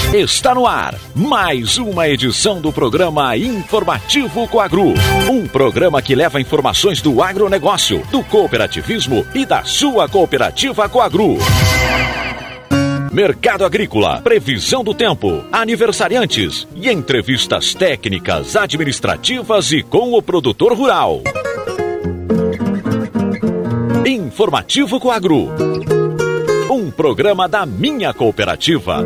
Está no ar mais uma edição do programa Informativo Coagro. Um programa que leva informações do agronegócio, do cooperativismo e da sua cooperativa Coagro. Mercado agrícola, previsão do tempo, aniversariantes e entrevistas técnicas, administrativas e com o produtor rural. Informativo Coagro. Um programa da minha cooperativa.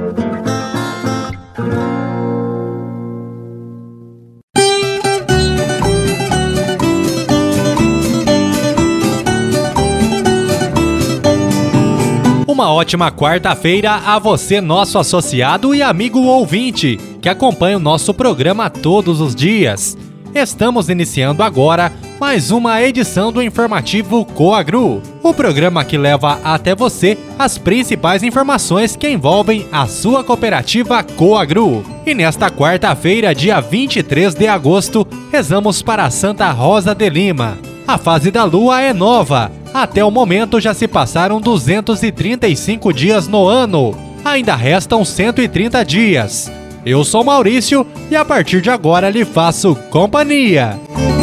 Uma ótima quarta-feira a você, nosso associado e amigo ouvinte, que acompanha o nosso programa todos os dias. Estamos iniciando agora mais uma edição do Informativo Coagro, o programa que leva até você as principais informações que envolvem a sua cooperativa Coagro. E nesta quarta-feira, dia 23 de agosto, rezamos para Santa Rosa de Lima. A fase da lua é nova. Até o momento já se passaram 235 dias no ano. Ainda restam 130 dias. Eu sou Maurício e a partir de agora lhe faço companhia.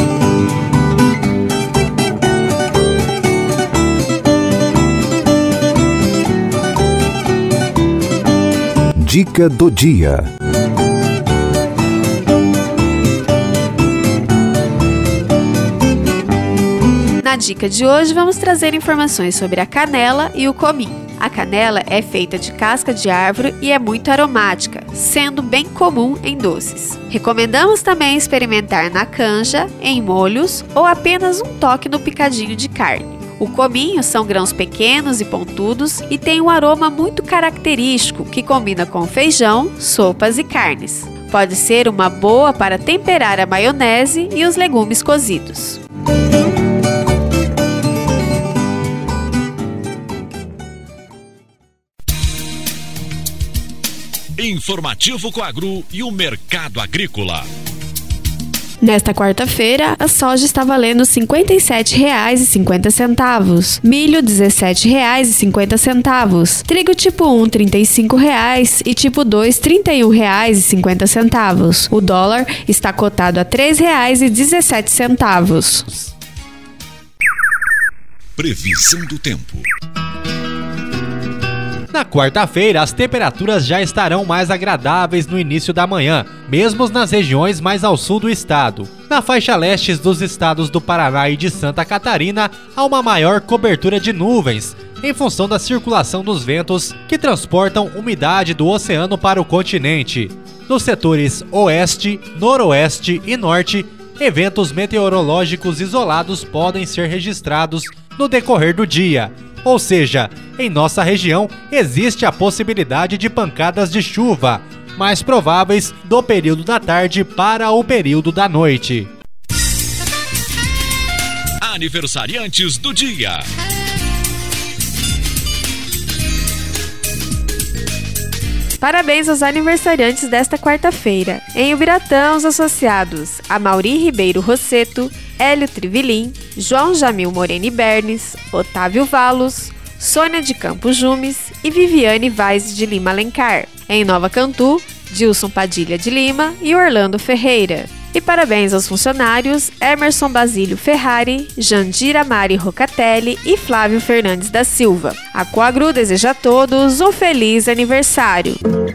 Dica do dia. Na dica de hoje vamos trazer informações sobre a canela e o cominho. A canela é feita de casca de árvore e é muito aromática, sendo bem comum em doces. Recomendamos também experimentar na canja, em molhos ou apenas um toque no picadinho de carne. O cominho são grãos pequenos e pontudos e tem um aroma muito característico que combina com feijão, sopas e carnes. Pode ser uma boa para temperar a maionese e os legumes cozidos. Informativo Coagro e o mercado agrícola. Nesta quarta-feira, a soja está valendo R$ 57,50, milho R$ 17,50, trigo tipo 1 R$ 35 e tipo 2 R$ 31,50. O dólar está cotado a R$ 3,17. Previsão do tempo. Na quarta-feira, as temperaturas já estarão mais agradáveis no início da manhã, mesmo nas regiões mais ao sul do estado. Na faixa leste dos estados do Paraná e de Santa Catarina, há uma maior cobertura de nuvens, em função da circulação dos ventos que transportam umidade do oceano para o continente. Nos setores oeste, noroeste e norte, eventos meteorológicos isolados podem ser registrados no decorrer do dia. Ou seja, em nossa região existe a possibilidade de pancadas de chuva, mais prováveis do período da tarde para o período da noite. Aniversariantes do dia. Parabéns aos aniversariantes desta quarta-feira. Em Ubiratã, os associados Amaury Ribeiro Rosseto, Hélio Trivilin, João Jamil Moreni Bernes, Otávio Valos, Sônia de Campos Jumes e Viviane Vaz de Lima Alencar. Em Nova Cantu, Dilson Padilha de Lima e Orlando Ferreira. E parabéns aos funcionários Emerson Basílio Ferrari, Jandira Mari Rocatelli e Flávio Fernandes da Silva. A Coagro deseja a todos um feliz aniversário.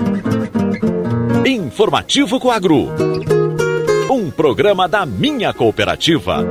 Informativo Coagro. Um programa da minha cooperativa.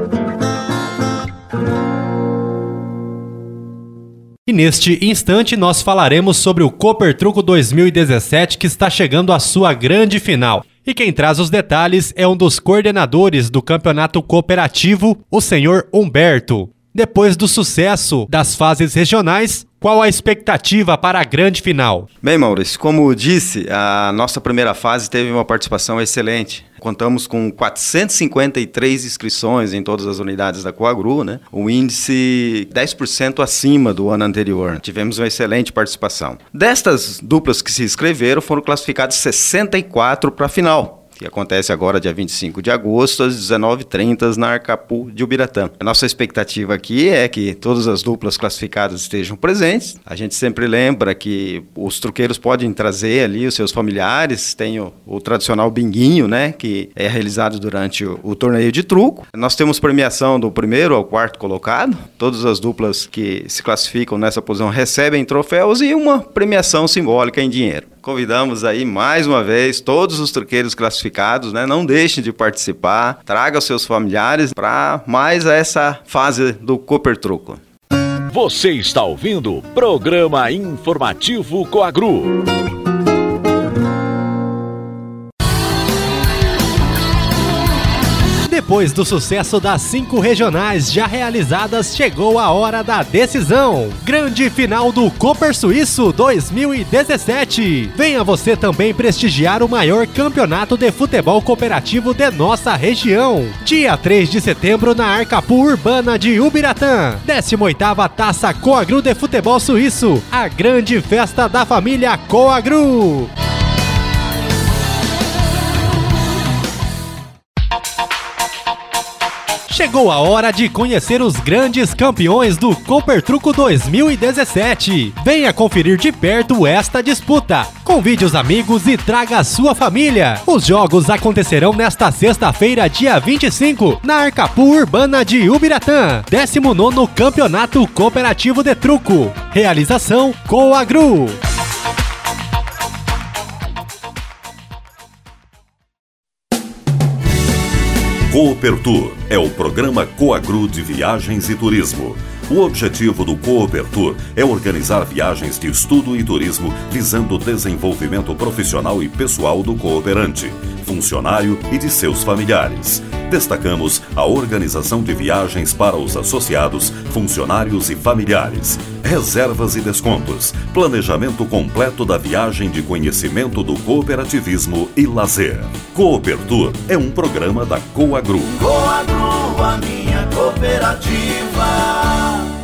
E neste instante nós falaremos sobre o Coopertruco 2017 que está chegando à sua grande final. E quem traz os detalhes é um dos coordenadores do campeonato cooperativo, o senhor Humberto. Depois do sucesso das fases regionais, qual a expectativa para a grande final? Bem, Maurício, como disse, a nossa primeira fase teve uma participação excelente. Contamos com 453 inscrições em todas as unidades da Coagro, né? O índice 10% acima do ano anterior. Tivemos uma excelente participação. Destas duplas que se inscreveram, foram classificadas 64 para a final, que acontece agora dia 25 de agosto, às 19h30 na Arcapu de Ubiratã. A nossa expectativa aqui é que todas as duplas classificadas estejam presentes. A gente sempre lembra que os truqueiros podem trazer ali os seus familiares, tem o tradicional binguinho, né, que é realizado durante o torneio de truco. Nós temos premiação do primeiro ao quarto colocado. Todas as duplas que se classificam nessa posição recebem troféus e uma premiação simbólica em dinheiro. Convidamos aí mais uma vez todos os truqueiros classificados, né? Não deixem de participar, traga os seus familiares para mais essa fase do Cooper Truco. Você está ouvindo o Programa Informativo Coagru. Depois do sucesso das 5 regionais já realizadas, chegou a hora da decisão. Grande final do Cooper Suíço 2017. Venha você também prestigiar o maior campeonato de futebol cooperativo de nossa região. Dia 3 de setembro na Arcapu Urbana de Ubiratã. 18ª Taça Coagru de Futebol Suíço. A grande festa da família Coagru. Chegou a hora de conhecer os grandes campeões do Cooper Truco 2017. Venha conferir de perto esta disputa. Convide os amigos e traga a sua família. Os jogos acontecerão nesta sexta-feira, dia 25, na Arcapu Urbana de Ubiratã. 19º Campeonato Cooperativo de Truco. Realização Coagru. Cooper Tour é o programa Coagru de viagens e turismo. O objetivo do Cooper Tour é organizar viagens de estudo e turismo visando o desenvolvimento profissional e pessoal do cooperante, funcionário e de seus familiares. Destacamos a organização de viagens para os associados, funcionários e familiares, reservas e descontos, planejamento completo da viagem de conhecimento do cooperativismo e lazer. Cooper Tour é um programa da Coagru. Coagru, a minha cooperativa.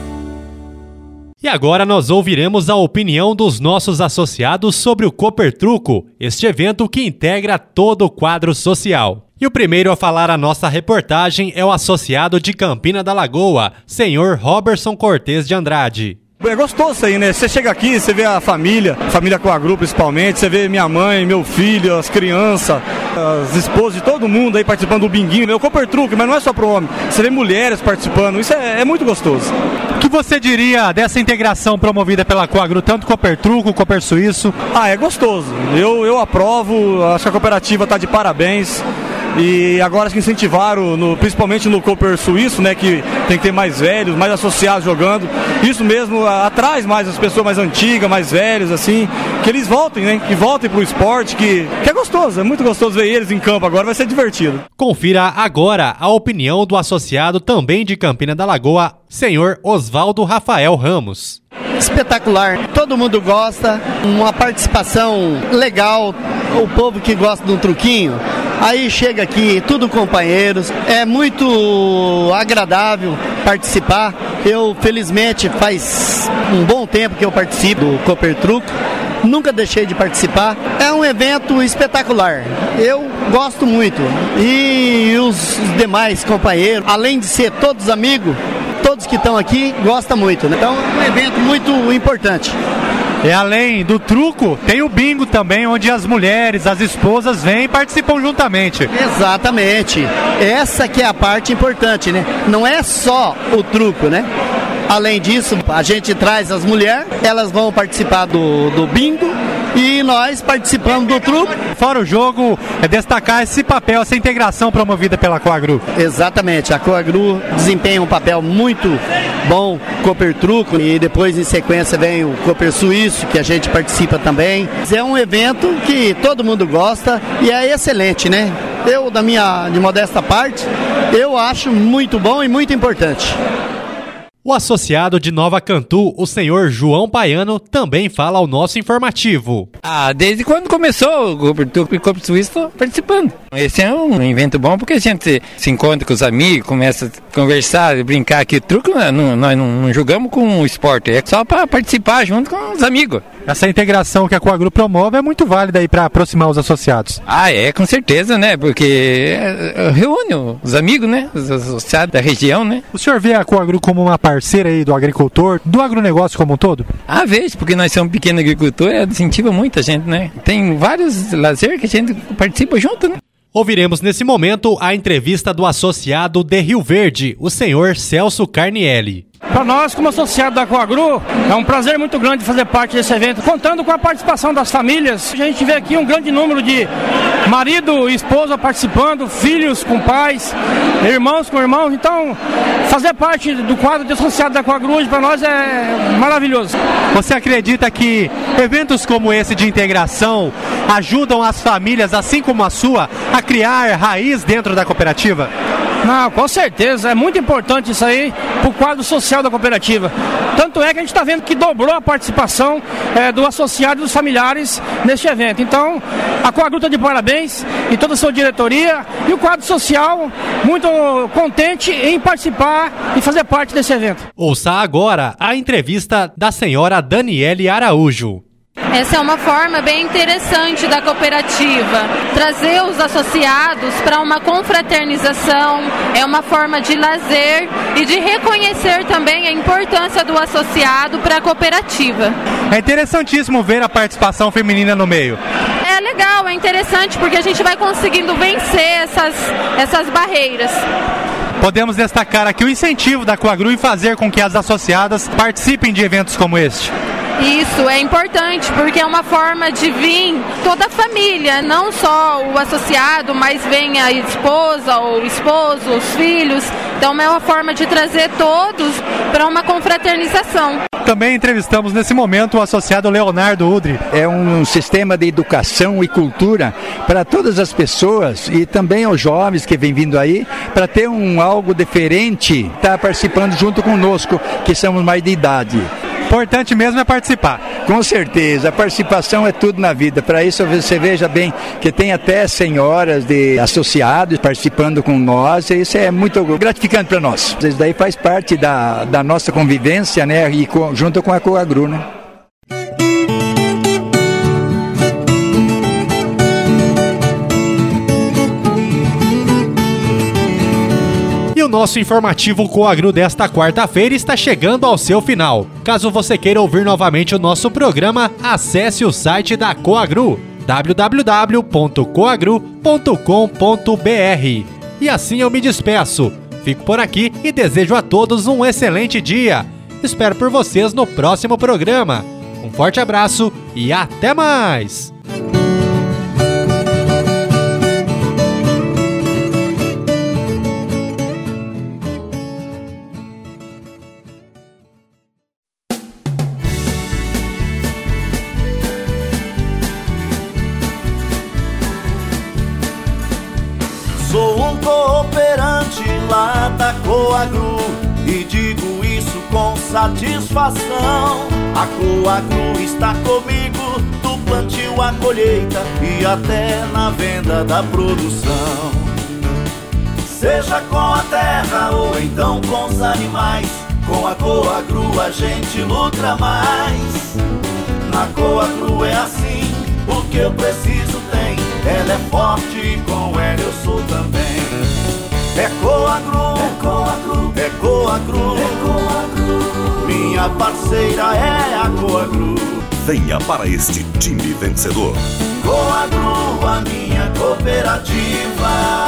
E agora nós ouviremos a opinião dos nossos associados sobre o Cooper Truco, este evento que integra todo o quadro social. E o primeiro a falar a nossa reportagem é o associado de Campina da Lagoa, senhor Robertson Cortes de Andrade. É gostoso isso aí, né? Você chega aqui, você vê a família Coagru principalmente, você vê minha mãe, meu filho, as crianças, as esposas de todo mundo aí participando do binguinho. É o Cooper Truco, mas não é só pro homem, você vê mulheres participando, isso é muito gostoso. O que você diria dessa integração promovida pela Coagru, tanto Cooper Truco, Cooper Suíço? É gostoso, eu aprovo, acho que a cooperativa está de parabéns. E agora que incentivaram, principalmente no Cooper Suíço, né, que tem que ter mais velhos, mais associados jogando. Isso mesmo atrai mais as pessoas mais antigas, mais velhos, assim, que eles voltem, né, que voltem pro esporte, que é gostoso, é muito gostoso ver eles em campo agora, vai ser divertido. Confira agora a opinião do associado também de Campina da Lagoa, senhor Osvaldo Rafael Ramos. Espetacular, todo mundo gosta, uma participação legal, o povo que gosta de um truquinho, aí chega aqui, tudo companheiros, é muito agradável participar. Eu, felizmente, faz um bom tempo que eu participo do Cooper Truco, nunca deixei de participar, é um evento espetacular, eu gosto muito, e os demais companheiros, além de ser todos amigos, todos que estão aqui gostam muito, né? Então é um evento muito importante. E além do truco, tem o bingo também, onde as mulheres, as esposas vêm e participam juntamente. Exatamente, essa que é a parte importante, né? Não é só o truco, né? Além disso, a gente traz as mulheres, elas vão participar do bingo e nós participamos do truco. Fora o jogo, é destacar esse papel, essa integração promovida pela Coagru. Exatamente, a Coagru desempenha um papel muito bom, Cooper Truco, e depois em sequência vem o Cooper Suíço, que a gente participa também. É um evento que todo mundo gosta e é excelente, né? Eu, de modesta parte, eu acho muito bom e muito importante. O associado de Nova Cantu, o senhor João Paiano, também fala ao nosso informativo. Desde quando começou o Cooper Truco e o Cooper Suíço, estou participando. Esse é um evento bom porque a gente se encontra com os amigos, começa a conversar, brincar aqui. Truco, nós não jogamos com o esporte, é só para participar junto com os amigos. Essa integração que a Coagru promove é muito válida aí para aproximar os associados. Com certeza, né? Porque reúne os amigos, né? Os associados da região, né? O senhor vê a Coagru como uma parceira aí do agricultor, do agronegócio como um todo? Vejo, porque nós somos pequeno agricultor, incentiva muita gente, né? Tem vários lazer que a gente participa junto, né? Ouviremos nesse momento a entrevista do associado de Rio Verde, o senhor Celso Carnielli. Para nós, como associado da Coagru, é um prazer muito grande fazer parte desse evento, contando com a participação das famílias. A gente vê aqui um grande número de marido e esposa participando, filhos com pais, irmãos com irmãos. Então, fazer parte do quadro de associado da Coagru para nós é maravilhoso. Você acredita que eventos como esse de integração ajudam as famílias, assim como a sua, a criar raiz dentro da cooperativa? Não, com certeza, é muito importante isso aí para o quadro social da cooperativa. Tanto é que a gente está vendo que dobrou a participação do associado e dos familiares neste evento. Então, a Coagru está de parabéns e toda a sua diretoria e o quadro social muito contente em participar e fazer parte desse evento. Ouça agora a entrevista da senhora Daniele Araújo. Essa é uma forma bem interessante da cooperativa, trazer os associados para uma confraternização, é uma forma de lazer e de reconhecer também a importância do associado para a cooperativa. É interessantíssimo ver a participação feminina no meio. É legal, é interessante porque a gente vai conseguindo vencer essas barreiras. Podemos destacar aqui o incentivo da Coagru em fazer com que as associadas participem de eventos como este. Isso é importante, porque é uma forma de vir toda a família, não só o associado, mas vem a esposa ou o esposo, os filhos. Então é uma forma de trazer todos para uma confraternização. Também entrevistamos nesse momento o associado Leonardo Udri. É um sistema de educação e cultura para todas as pessoas e também aos jovens que vêm vindo aí, para ter algo diferente, estar participando junto conosco, que somos mais de idade. Importante mesmo é participar. Com certeza, a participação é tudo na vida. Para isso você veja bem que tem até senhoras de associados participando com nós, e isso é muito gratificante para nós. Isso daí faz parte da nossa convivência, né? E junto com a Coagru, né? O nosso informativo Coagru desta quarta-feira está chegando ao seu final. Caso você queira ouvir novamente o nosso programa, acesse o site da Coagru, www.coagru.com.br. E assim eu me despeço. Fico por aqui e desejo a todos um excelente dia. Espero por vocês no próximo programa. Um forte abraço e até mais! Sou um cooperante lá da Coagru e digo isso com satisfação. A Coagru está comigo do plantio à colheita e até na venda da produção. Seja com a terra ou então com os animais, com a Coagru a gente luta mais. Na Coagru é assim, o que eu preciso tem. Ela é forte e com ela eu sou também. É Coagru, é Coagru, é Coagru, é Coagru. Minha parceira é a Coagru. Venha para este time vencedor. Coagru, a minha cooperativa.